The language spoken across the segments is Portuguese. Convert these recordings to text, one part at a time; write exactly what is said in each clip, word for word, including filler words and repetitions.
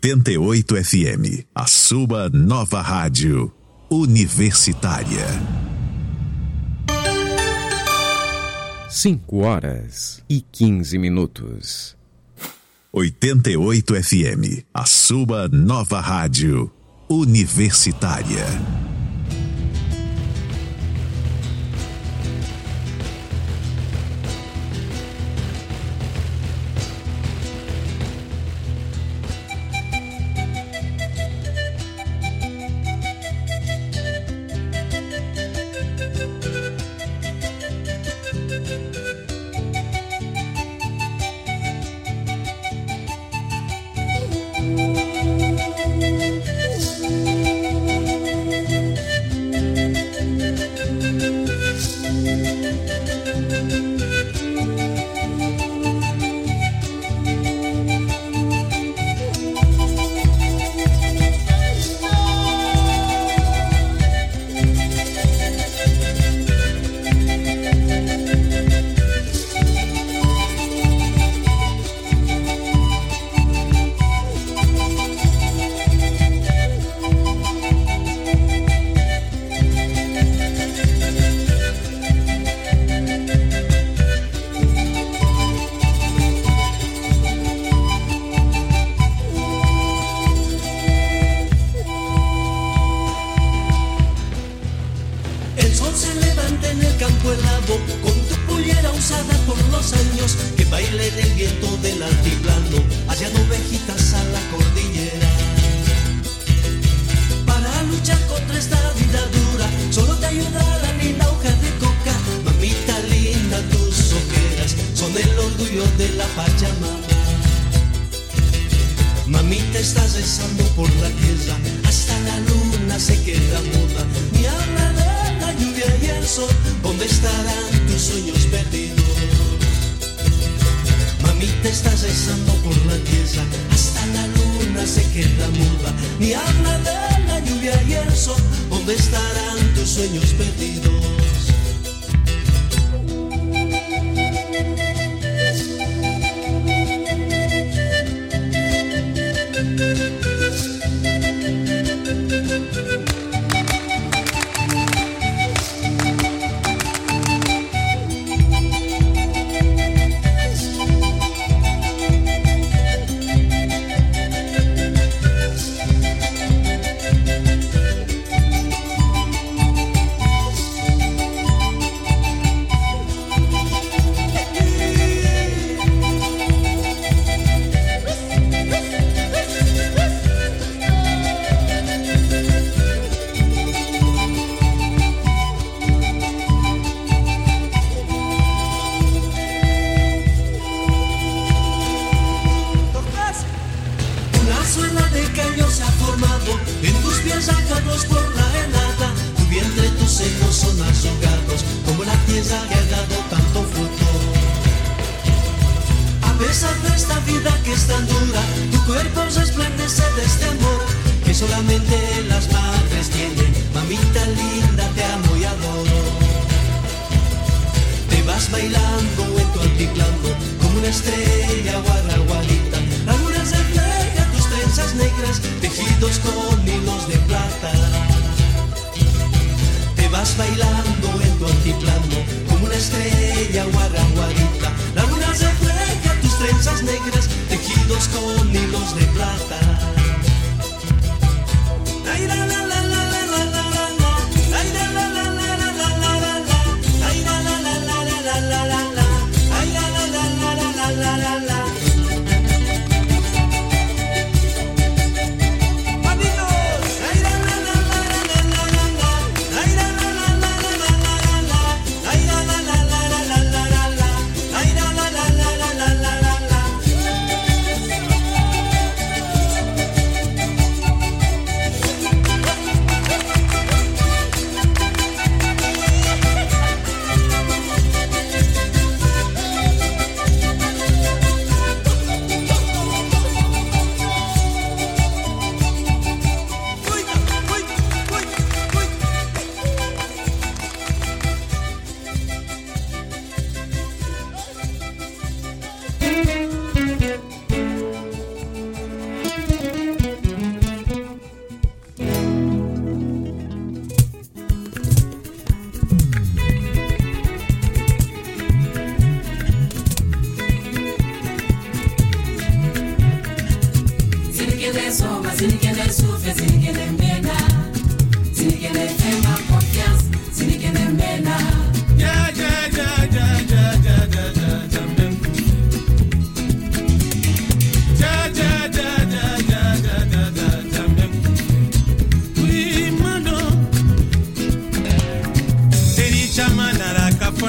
oitenta e oito F M, a sua nova rádio universitária. Cinco horas e quinze minutos. oitenta e oito F M, a sua nova rádio universitária.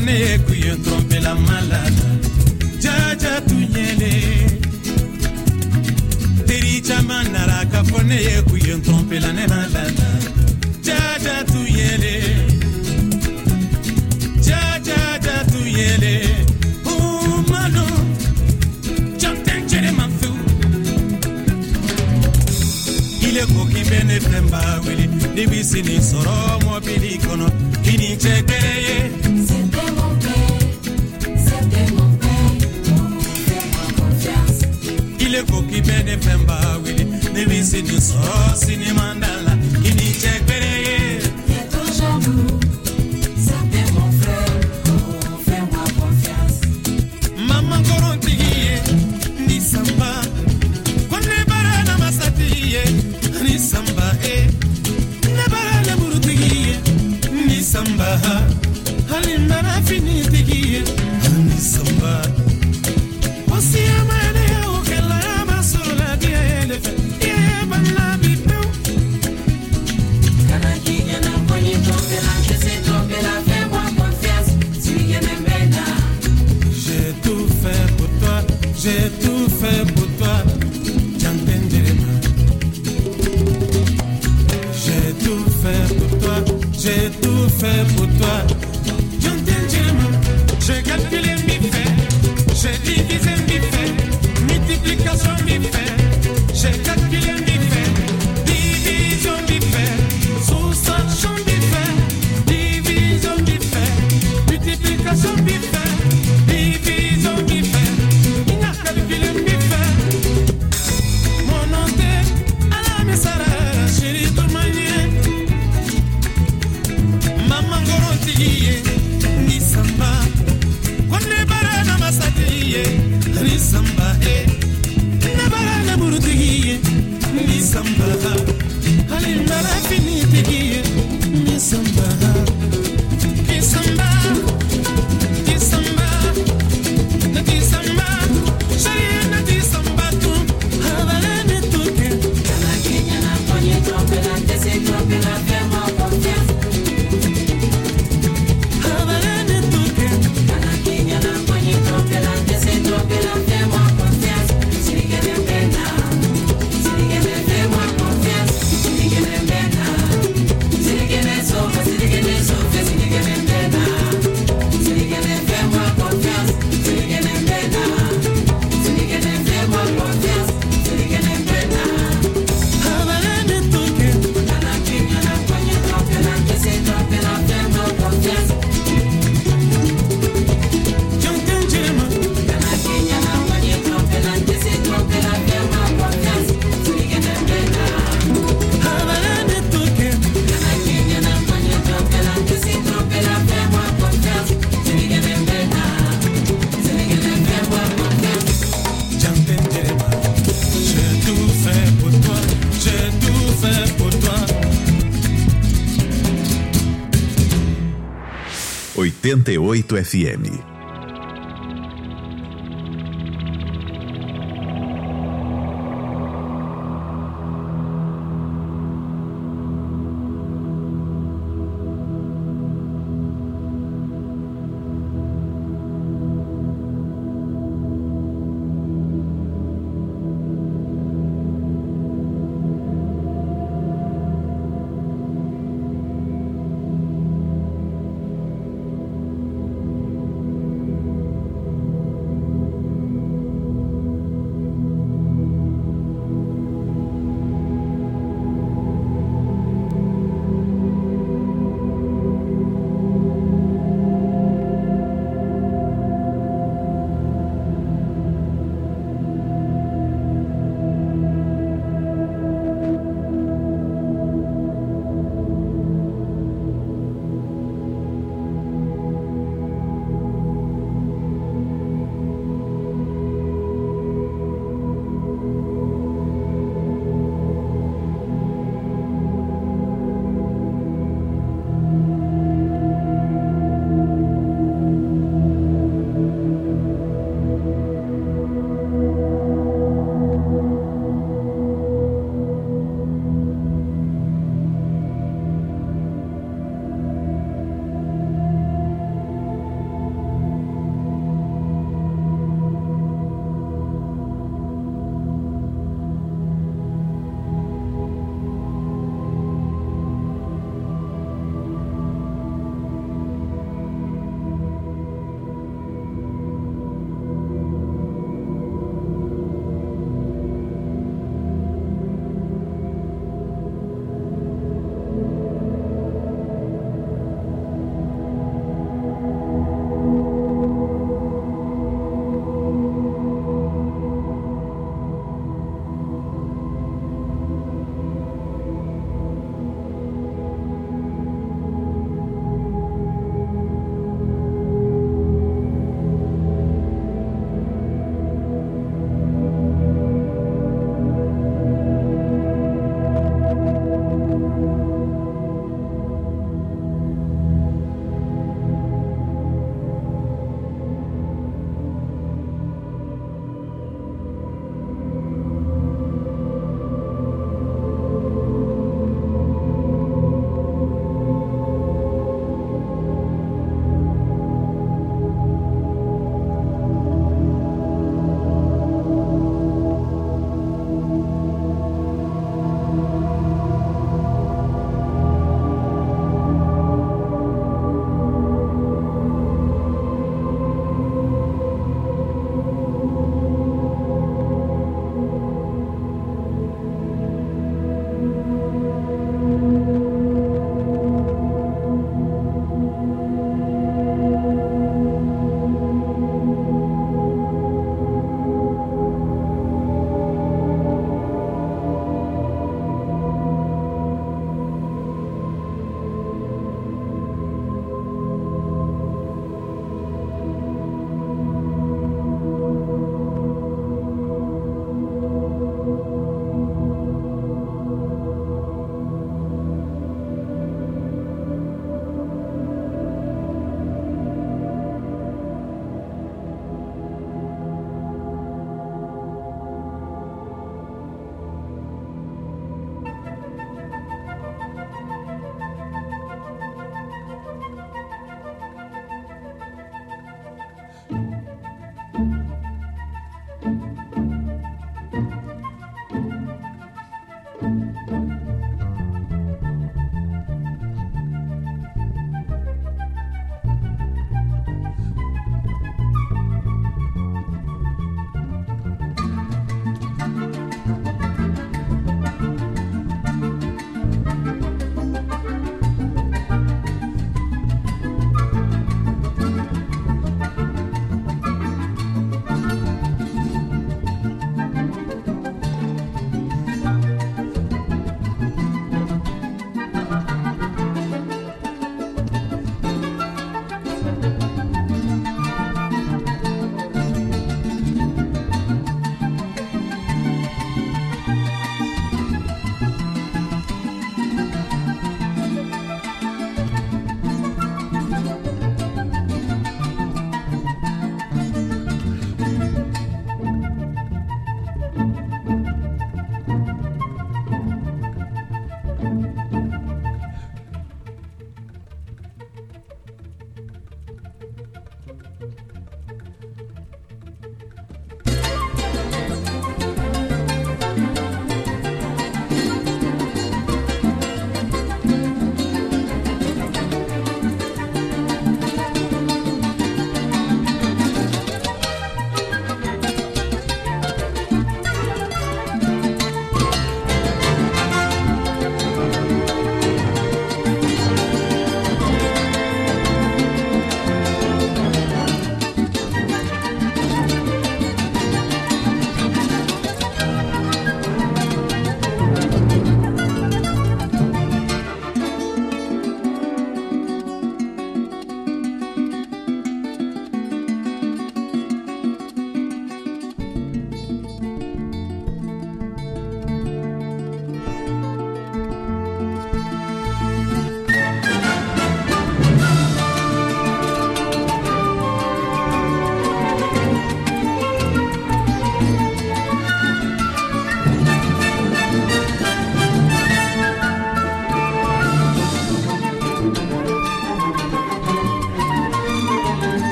cafone cuyo trompe la malada. Jaja tunyele. Teri chamana cafone cuyo trompe la malada. Jaja tunyele. Jaja jaja tunyele. Oh mano. Janten chere manfu. Ile koki bene femba wili. Nibi sini soro mobili kono. Kini chekereye. C'était mon père, c'était mon père, oh, fais-moi confiance. Il est coquille bene femba wili. Nibi sini soro sini mandala. Kini chekereye. T'es trop jaloux, c'était mon frère, oh, fais-moi confiance. Maman korontiye. Ni samba. Kone bara na masatiye. Ni samba eh. Ne bara na burutiye. Ni samba. Halimara fini tigiye. Ni samba. Osi amane o kela amasola diele. Ye banla bipeu. Kana kinya na kwenye trompe la, que c'est trompe la, fais-moi confiance. Si tu m'aimes bien, J'ai tout fait pour toi, j'ai tout fait pour toi. J'entendrai. J'ai tout fait pour toi, j'ai tout fait pour toi. J'entendrai. J'ai calculé mes faits, j'ai divisé mes faits, multiplication mes faits. J'ai calculé mes faits, division mes faits, soustraction mes faits, division mes faits, multiplication mes faits, division mes faits. Il a calculé mes faits. Mon nom est Ala Mesara, chérie de manière. Maman Gorotiye, ni samba. Kone bara na masatiye, ni samba eh. Ne bara na burutiye, ni samba. Halil mara fini tiye, ni samba. Ki samba, ki samba, na ki samba. Chérie na ki samba tu, habale ne tuke. kana kinya na kwenye trompe la, que c'est trompe la, fais-moi confiance. Habale ne tuke. Kana kinya na kwenye trompe la, que c'est trompe la, fais-moi confiance. Si tu m'aimes bien, si tu m'aimes, fais-moi confiance. Si tu m'aimes bien, si tu m'aimes sauve, si tu m'aimes sauve, si tu m'aimes bien, si tu m'aimes, fais-moi confiance. Si tu m'aimes bien, si tu m'aimes, fais-moi confiance. Si tu m'aimes bien. Habale ne tuke. Kana kinya na kwenye trompe la, que c'est trompe la, fais-moi confiance. J'entendrai. Kana kinya na kwenye trompe la, que c'est trompe la, fais-moi confiance. Si tu m'aimes bien. Habale ne tuke. Kana kinya na kwenye trompe la, que c'est trompe la, fais-moi confiance. Si tu m'aimes bien. Si tu m'aimes, fais-moi confiance. J'entendrai. J'ai tout fait pour toi, j'ai tout fait pour toi. oitenta e oito F M.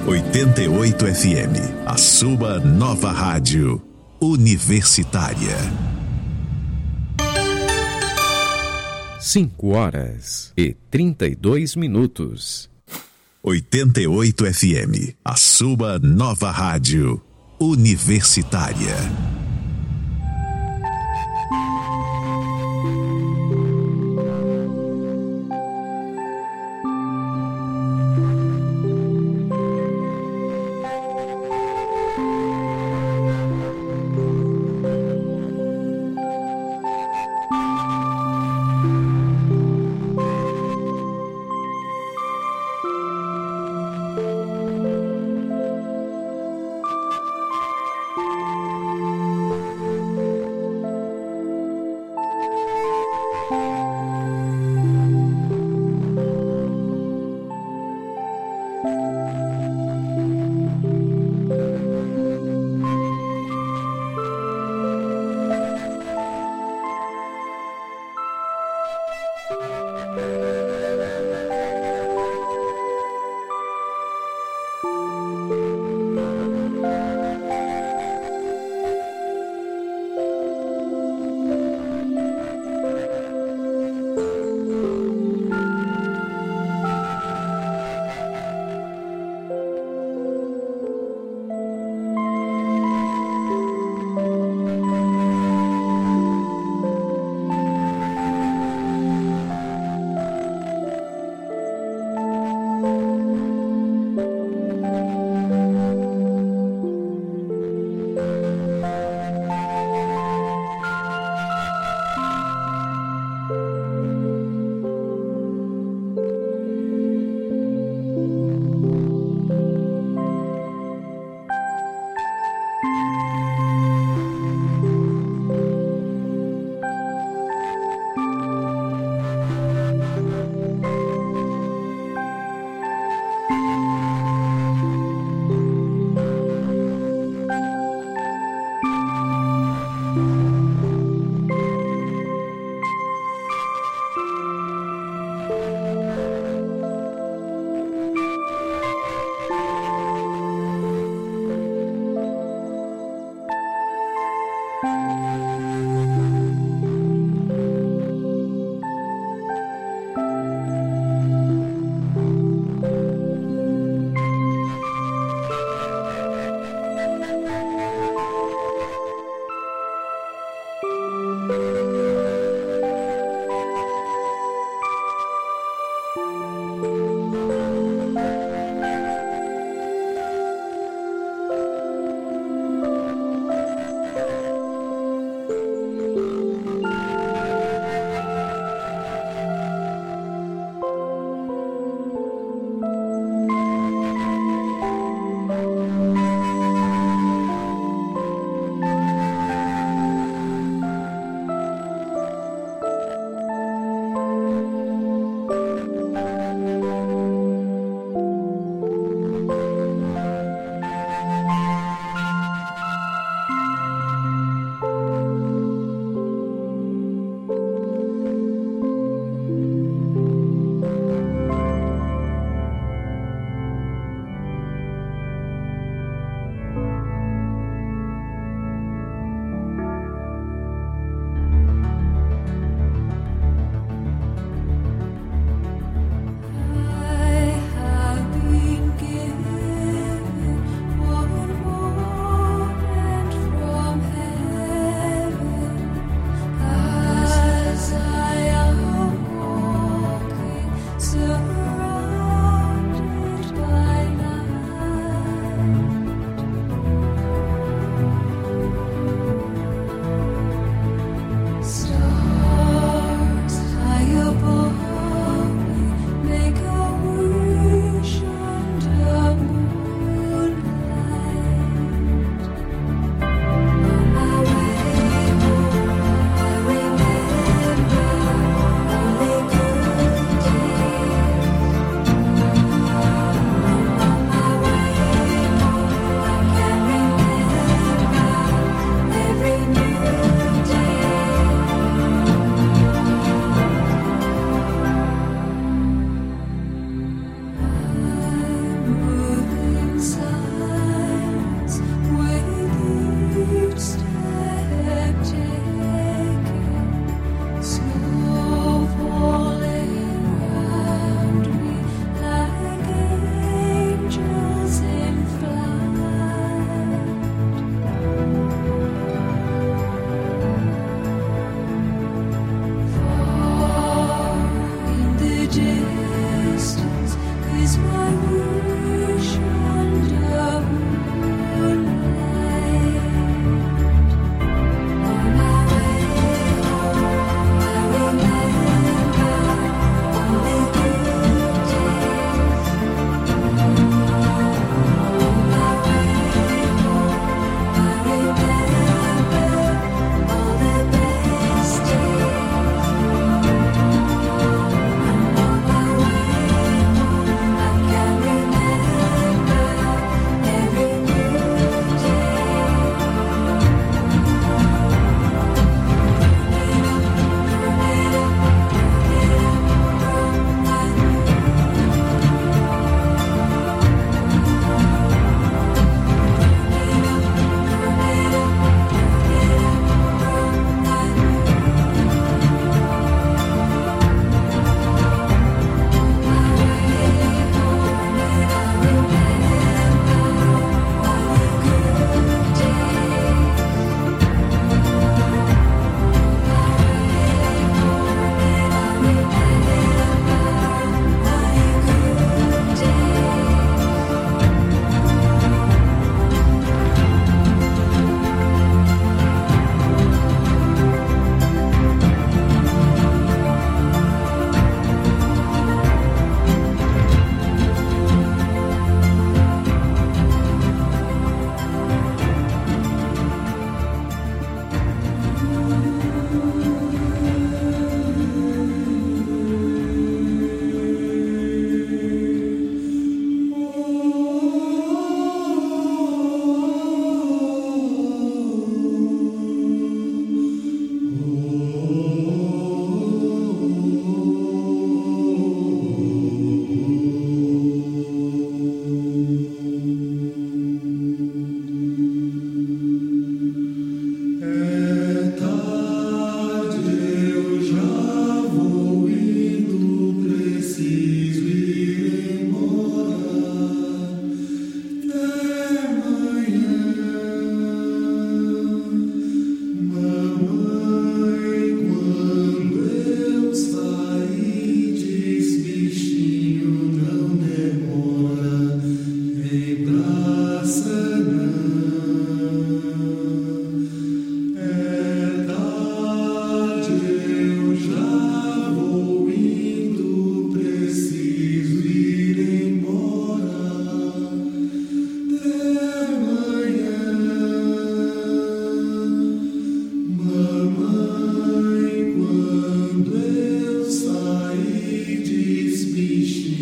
oitenta e oito F M, a sua nova rádio universitária. Cinco horas e trinta e dois minutos. oitenta e oito F M, a sua nova rádio universitária.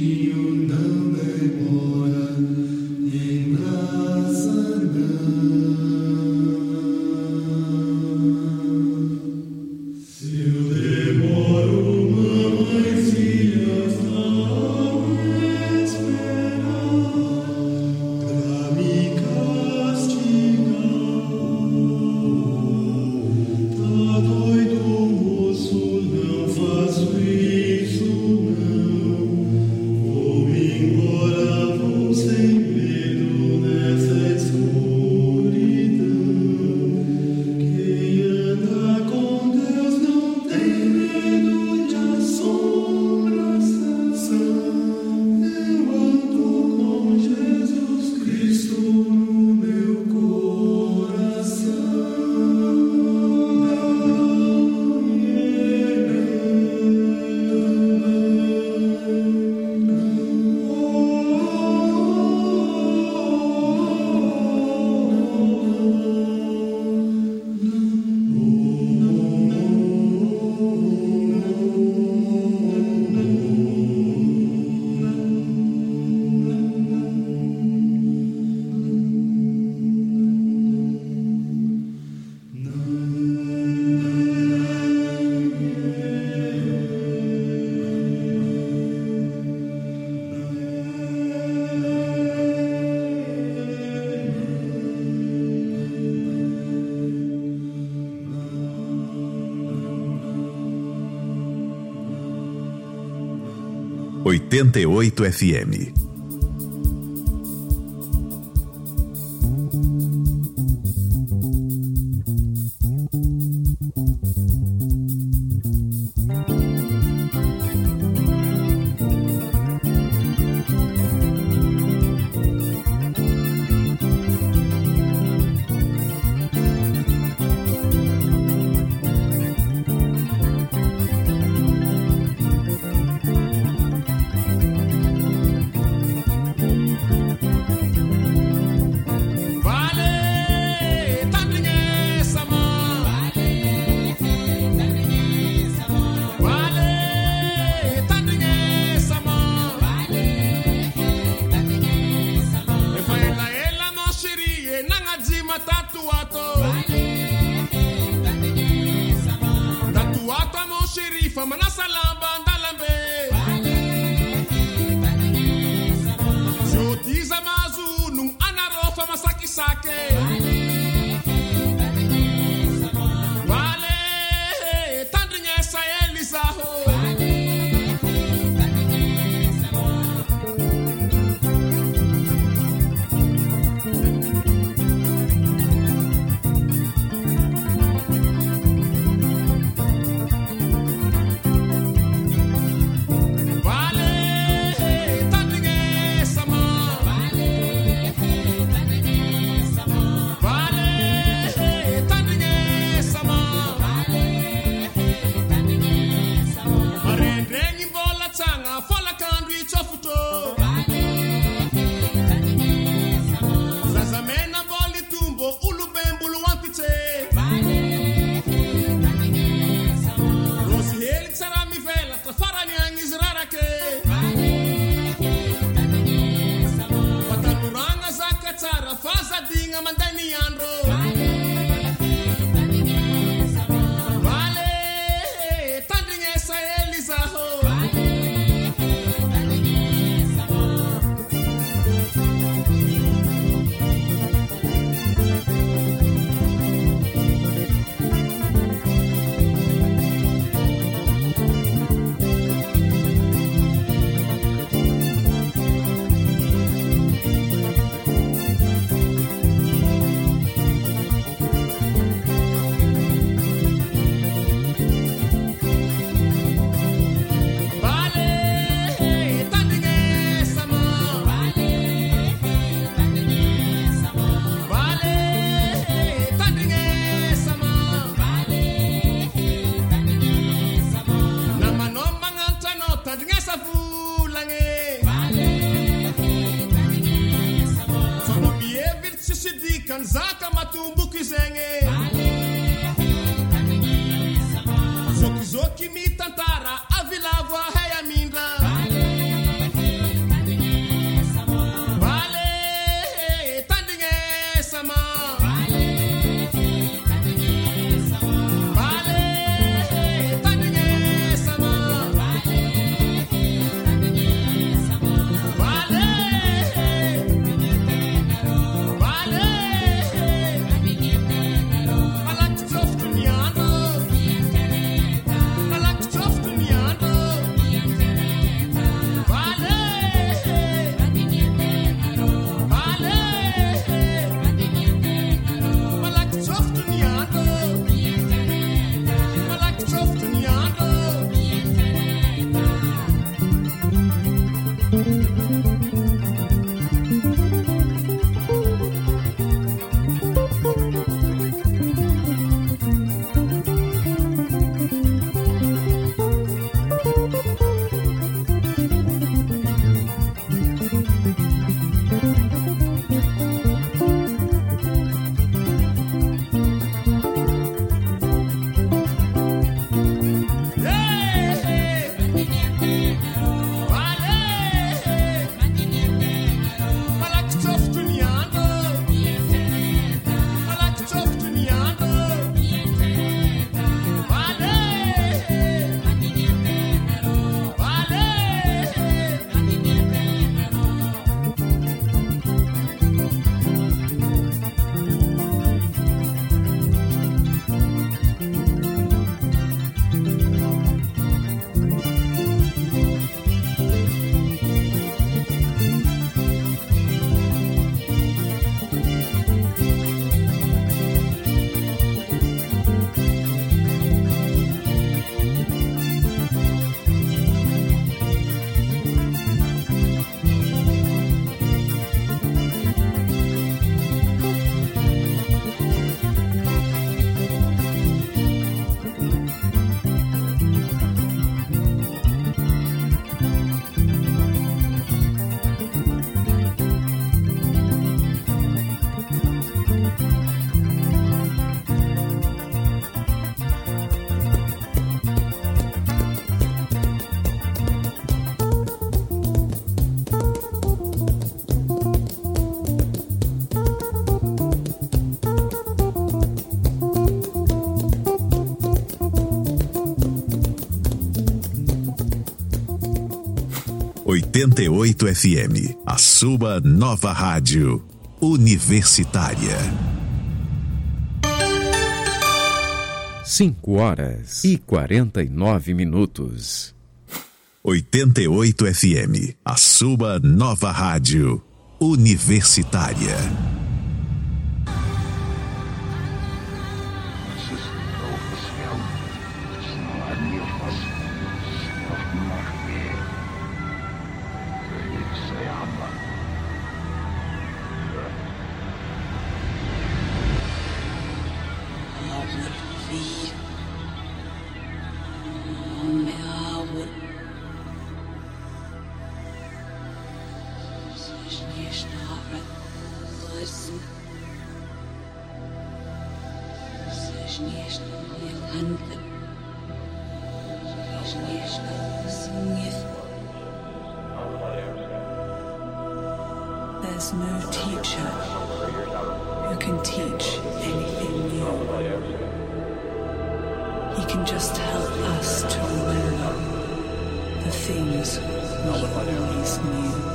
oitenta e oito F M. Kanzaka matumbuki zenge Zoki zoki mitantara avilagwa haya mindra oitenta e oito F M, a sua nova rádio universitária. Cinco horas e quarenta e nove minutos. oitenta e oito F M, a sua nova rádio universitária. There's no teacher who can teach anything new. He can just help us to remember the things we always knew.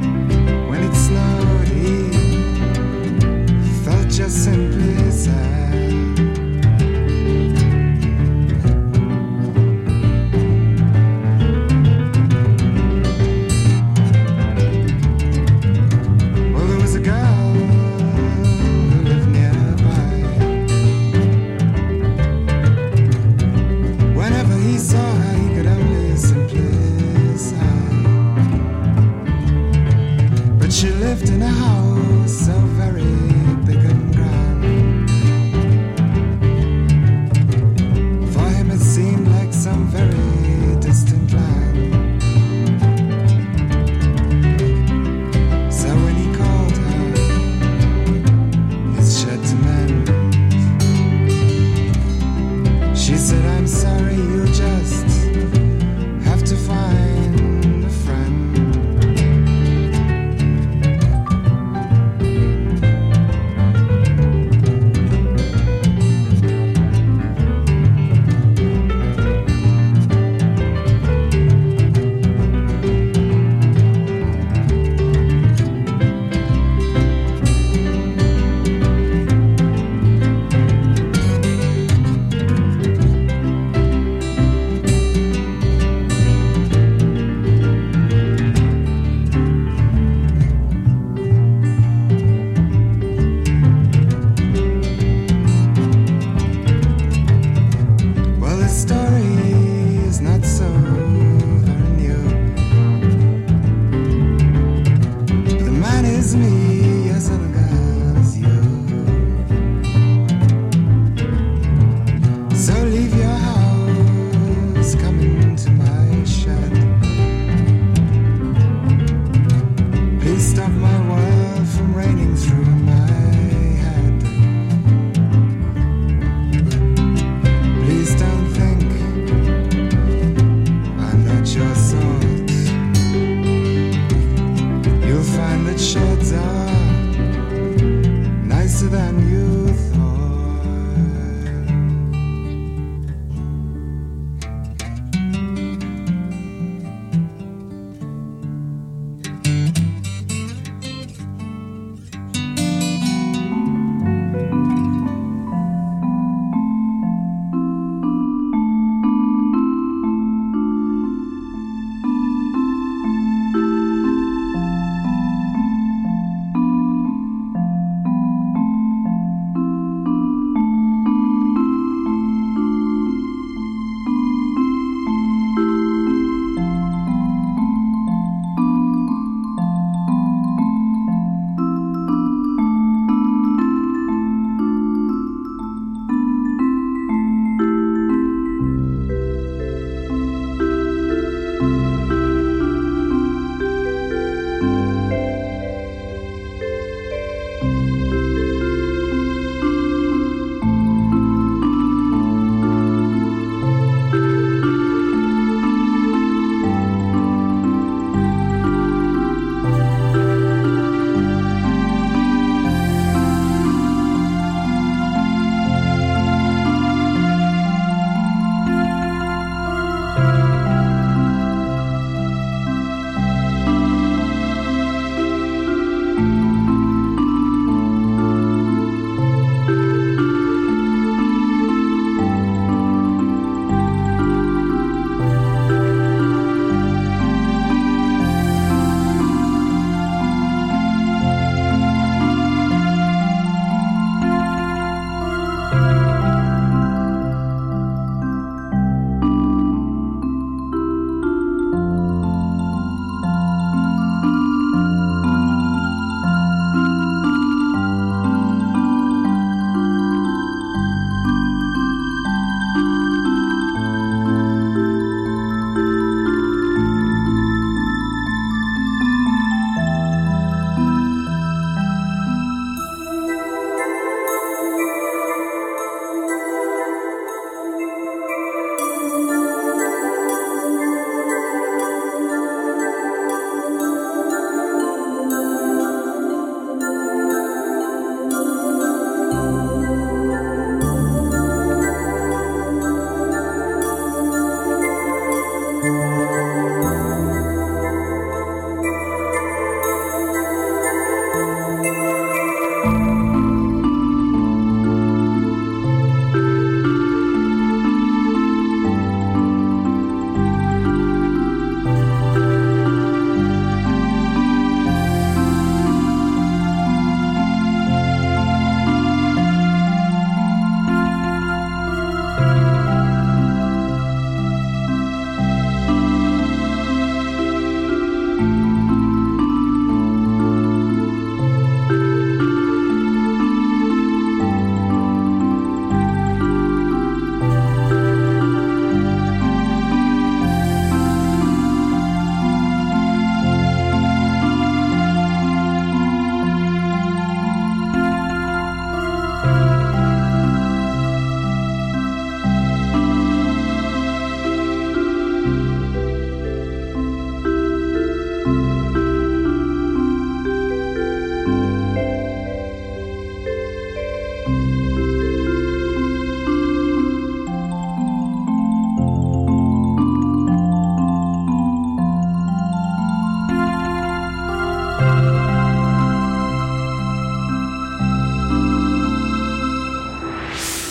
Simply sad.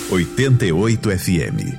oitenta e oito F M.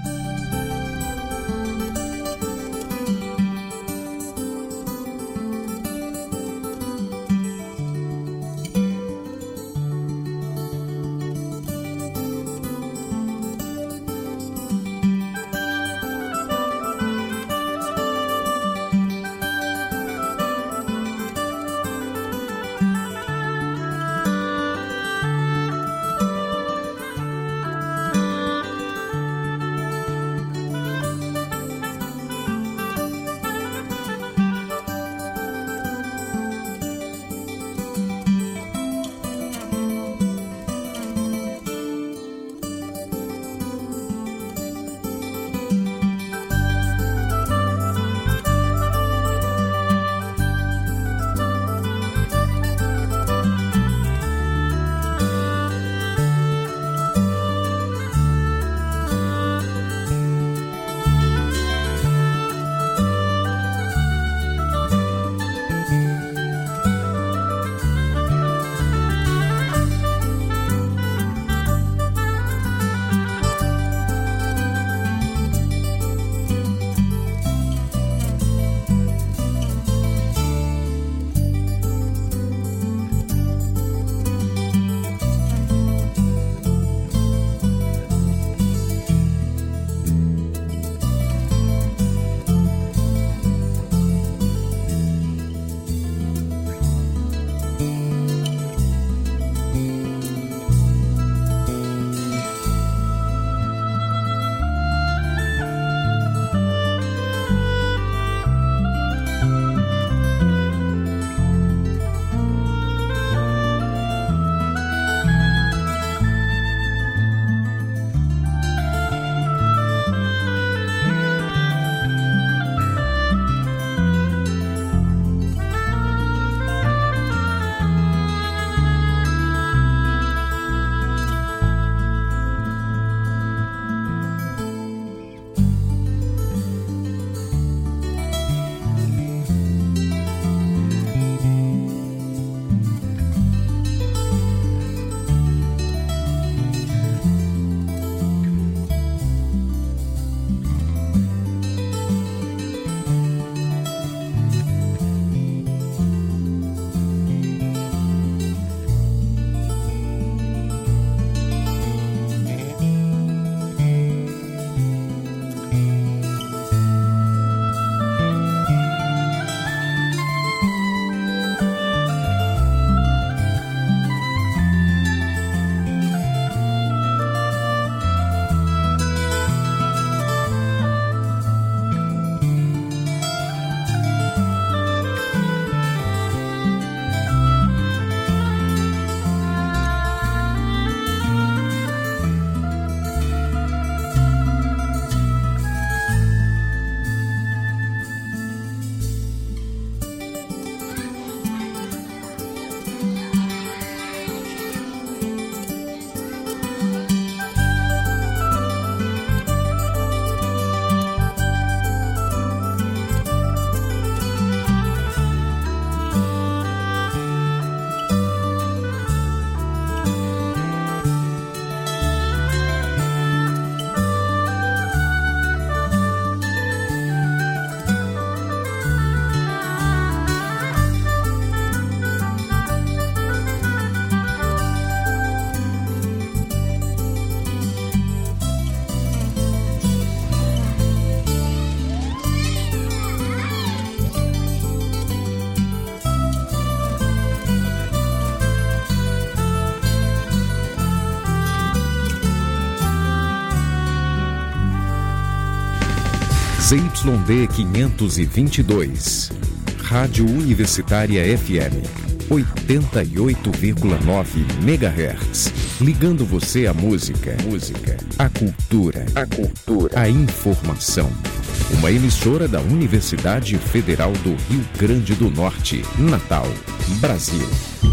Z Y D quinhentos e vinte e dois, Rádio Universitária F M, oitenta e oito vírgula nove megahertz, ligando você à música, música, à cultura, a cultura, à informação. Uma emissora da Universidade Federal do Rio Grande do Norte, Natal, Brasil.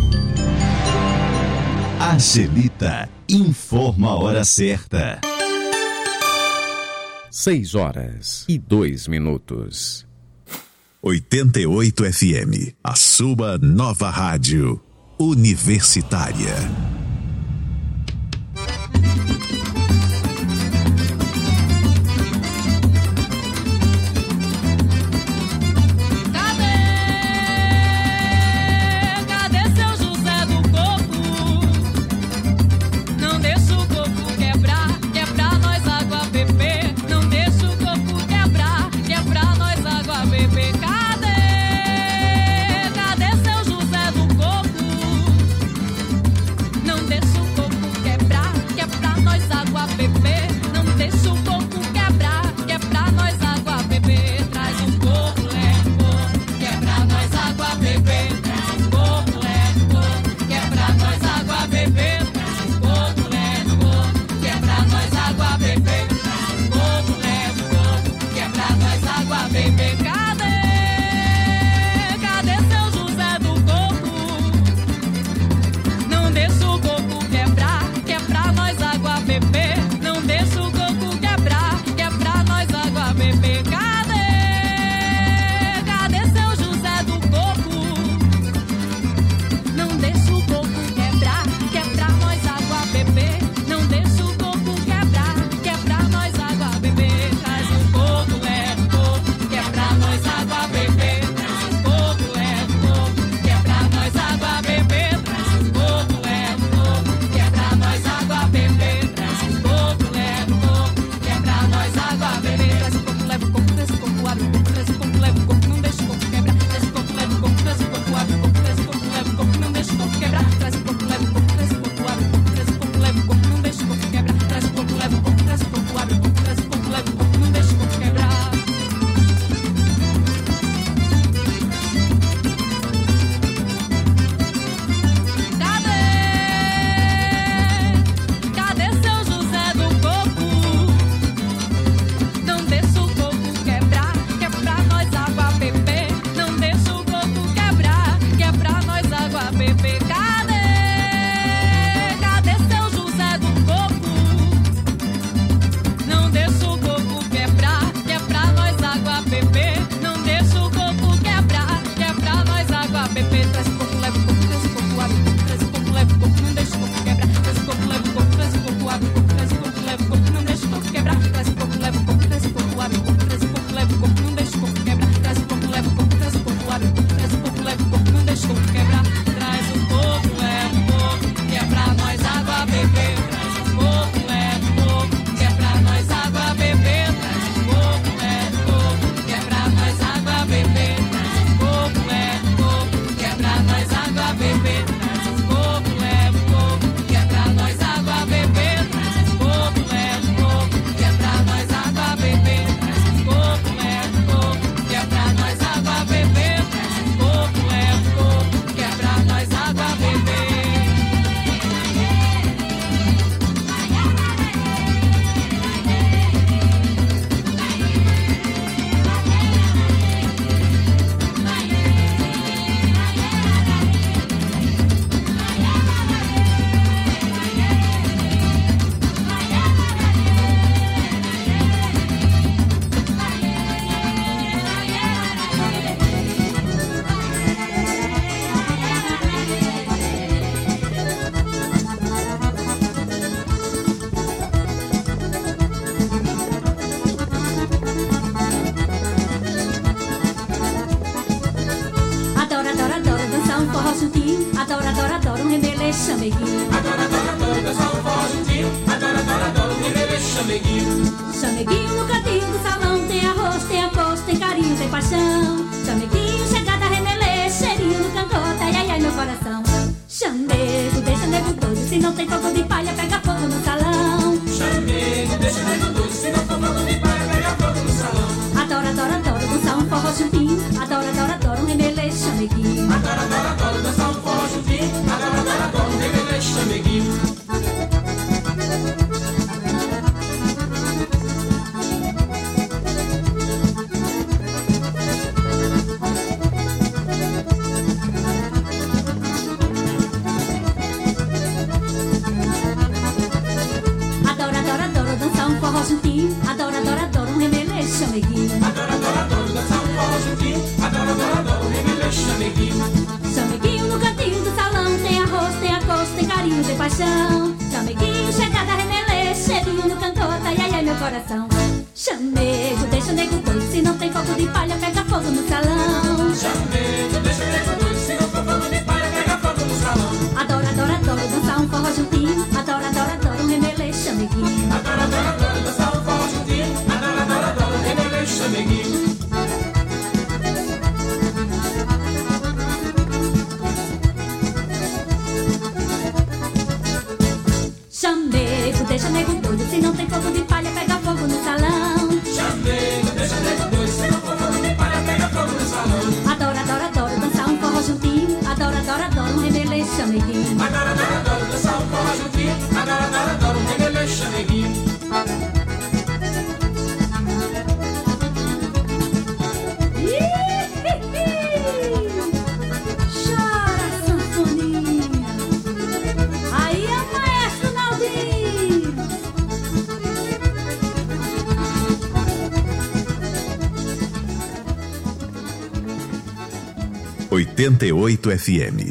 Angelita informa a hora certa. Seis horas e dois minutos. oitenta e oito F M, a sua nova rádio universitária. deixa o coco quebrar, que é pra nós água beber. Traz um coco, leve coco, que é pra nós água beber. Traz um coco, leve coco, que é pra nós água beber. Traz um coco, leve coco, que é pra nós água beber. Traz um coco, leve coco, que é pra nós água beber. Cadê? Cadê seu José do coco? Não deixa o coco quebrar, que é pra nós água beber. Não deixa o coco quebrar, que é pra nós água beber. Cadê? Cadê seu José do coco? Não deixa o coco quebrar, que é pra nós água beber. Não deixa o coco quebrar, que é pra nós água beber. Traz um coco, leva o coco, que é pra nós água beber. Traz um coco, leva o coco, que é pra nós água beber. Traz um coco, leva o coco, que é pra nós água beber. Traz um coco, leva o coco, que é pra nós água beber. Traz um coco, leva o coco, traz um coco, abre o coco, traz um coco, leva o coco, não deixa o coco quebrar. Traz um coco, leva o coco, traz um coco, abre o coco, traz um coco, leva o coco, não deixa o coco quebrar. Traz um coco, leva o coco, traz um coco, abre o coco, traz um coco, leva o coco, não deixa o coco quebrar. Traz um coco, leva o coco, traz um coco, abre o coco, traz um coco, leva o coco, não deixa o coco quebrar. Cadê? Cadê seu José do coco? Não deixa o coco quebrar, que é pra nós água beber. Não deixa o coco quebrar, que é pra nós água beber. Cadê? Cadê seu José do coco? Não deixa o coco quebrar, que é pra nós água beber. Não deixa o coco quebrar, que é pra nós água beber. Traz o coco, leva o coco, traz o coco, abre o coco, traz o coco, leva o coco, não deixa o coco quebrar. Traz o coco, leva o coco, traz o coco, abre o coco, traz o coco, leva o coco, não deixa o coco quebrar. Traz o coco, leva o coco, traz o coco, abre o coco, traz o coco, leva o coco, não deixa o coco quebrar. Traz o coco, leva o coco, traz o coco, abre o coco, traz o coco, leva o coco, não deixa o coco quebrar. Traz o coco, leva o coco, que é pra nós água beber. Traz o coco, leva o coco, que é pra nós água beber. Traz o coco, leva o coco, que é pra nós água beber. Traz o coco, leva o coco, que é pra nós água beber. Traz o coco, leva o coco, que é pra nós água beber. Traz o coco, leva o coco, que é pra nós água beber. Traz o coco, leva o coco, que é pra nós água beber. Traz o coco, leva o coco, que é pra nós água beber. Adoro, adoro, adoro dançar um forró juntinho. Adoro, adoro, adoro um remelê chameguinho. Adoro, adoro, adoro dançar um forró juntinho. Adoro, adoro, adoro um remelê chameguinho. Chameguinho no cantinho do salão. Tem arroz, tem aposto, tem carinho, tem paixão. Chameguinho, chegada, remelê, cheirinho no cangote, ai, ai, ai, meu coração. Chamego, deixa nego doido. Se não tem fogo de palha, pega fogo no salão. Chamego, deixa nego doido. Se não for fogo de palha, pega fogo no salão. Adoro, adoro, adoro dançar um forró juntinho. Adoro, adoro, adoro um remelê chameguinho. Adoro, adoro, adoro dançar um forró juntinho. Adoro, adoro, adoro um remelê chameguinho. Adoro, adoro, adoro dançar um forró juntinho. Adoro, adoro, adoro um remelê chameguinho. Adoro, adoro, adoro dançar um forró juntinho. Adoro, adoro, adoro um remelê chameguinho. Chameguinho no cantinho do salão. Tem arroz, tem agosto, tem carinho, tem paixão. Chameguinho, chegada, remelê, cheirinho no cangote, ai, ai, ai, meu coração. Chamego, deixa o nego doido. Se não tem fogo de palha, pega fogo no salão. Chamego, deixa o nego doido. Se não for fogo de palha, pega fogo no salão. Adoro, adoro, adoro dançar um forró juntinho. Adoro, adoro, adoro um remelê chameguinho. Adoro, adoro, adoro dançar um forró juntinho. Adoro, adoro, adoro um remelê chameguinho. Chamego, deixa nego doido. Se não tem fogo de palha, pega fogo oitenta e oito F M.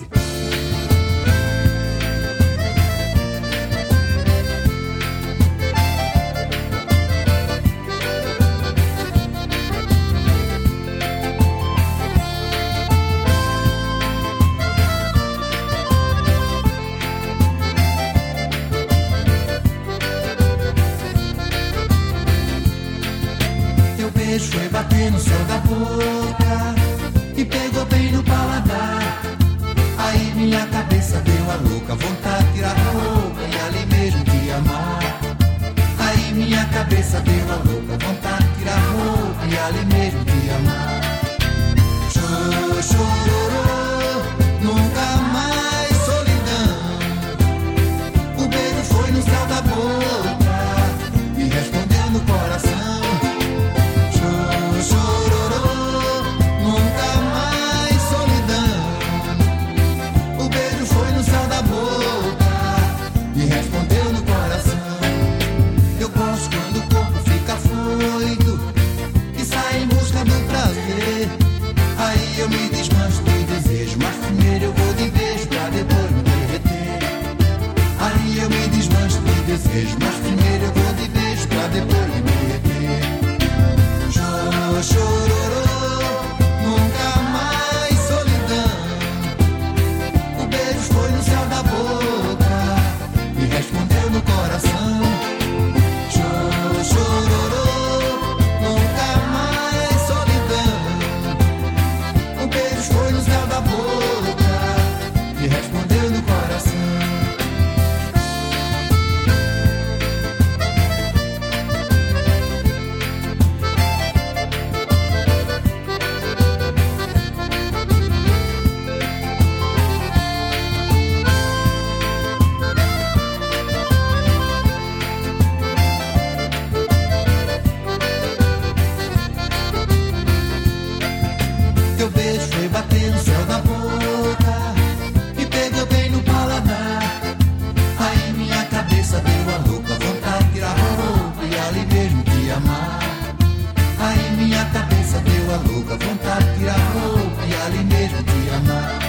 Teu beijo foi bater no céu da boca e pegou bem no paladar. Aí minha cabeça deu a louca vontade de tirar a roupa e ali mesmo te amar. Aí minha cabeça deu a louca vontade de tirar a roupa e ali mesmo te amar. Chororô, chororô, nunca mais solidão. O beijo foi no céu da boca e respondeu no coração. Chororô, nunca mais solidão. O beijo foi no céu da boca e respondeu no coração. Eu gosto quando o corpo fica foito e sai em busca do prazer. Aí eu me desmancho de desejo, mas primeiro eu vou de beijo pra depois me derreter. Aí eu me desmancho de desejo, mas primeiro eu vou de beijo pra depois me derreter. Chororô, nunca mais solidão. O beijo foi no céu da boca e respondeu no coração. Chororô, nunca mais solidão. O beijo foi no céu da boca e respondeu no coração. Teu beijo foi bater no céu da boca e pegou bem no paladar. Aí minha cabeça deu a louca vontade de tirar a roupa e ali mesmo te amar. Aí minha cabeça deu a louca vontade de tirar a roupa e ali mesmo te amar.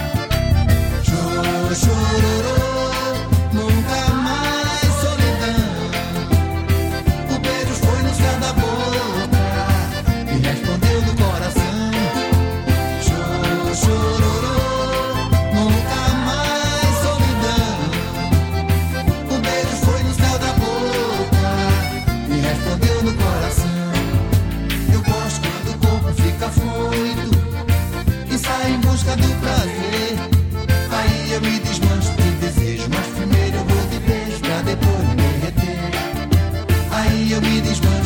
Chororô, nunca mais solidão. O beijo foi no céu da boca e respondeu no coração. Chororô, nunca mais solidão. O beijo foi no céu da boca e respondeu no coração. Eu gosto quando o corpo fica foito e sai em busca do prazer. Aí eu me desmancho de desejo, mas primeiro eu vou de beijo pra depois me derreter. Aí eu me desmancho